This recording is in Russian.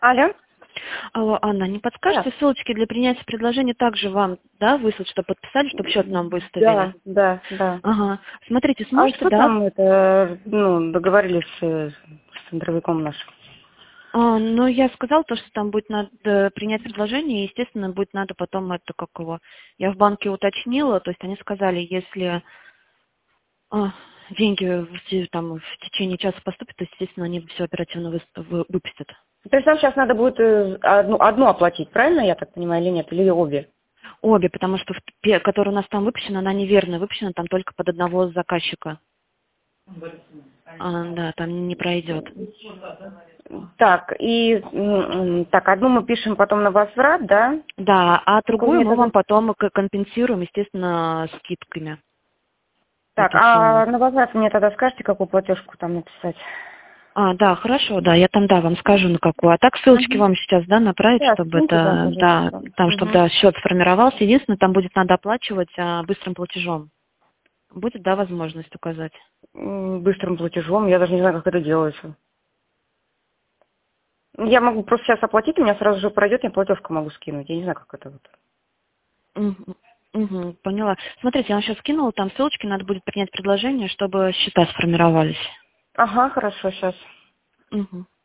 Алло. Алло, Анна, не подскажете Да. ссылочки для принятия предложения также вам, да, выслать, чтобы подписали, чтобы счет нам выставили? Да. Ага. Смотрите, А сможете, что да? там договорились с центровиком нашим? Ну, я сказала то, что там будет надо принять предложение, и, естественно, будет надо потом это, как его, я в банке уточнила, то есть они сказали, если деньги там в течение часа поступят, то, естественно, они все оперативно выпустят. То есть нам сейчас надо будет одну оплатить, правильно я так понимаю, или нет? Или обе? Обе, потому что которая у нас там выпущена, она неверно выпущена, там только под одного заказчика. Да, там не пройдет. Так, одну мы пишем потом на возврат, да? Да, а Какой другую мы вам метод? потом компенсируем, естественно, скидками. Так, Эту а сумму. на возврат мне тогда скажете, какую платежку там написать? Да, хорошо, да, я там, да, вам скажу на какую. А так ссылочки Угу. вам сейчас, да, направить, Да, чтобы скиньте, да, это, да, пожалуйста. там, чтобы, Угу. да, счет сформировался. Единственное, там будет надо оплачивать быстрым платежом. Будет, да, возможность указать. Быстрым платежом, я даже не знаю, как это делается. Я могу просто сейчас оплатить, у меня сразу же пройдет, я платежку могу скинуть. Я не знаю, как это вот. Угу, поняла. Смотрите, я вам сейчас скинула там ссылочки, надо будет принять предложение, чтобы счета сформировались. Ага, хорошо, сейчас. Угу.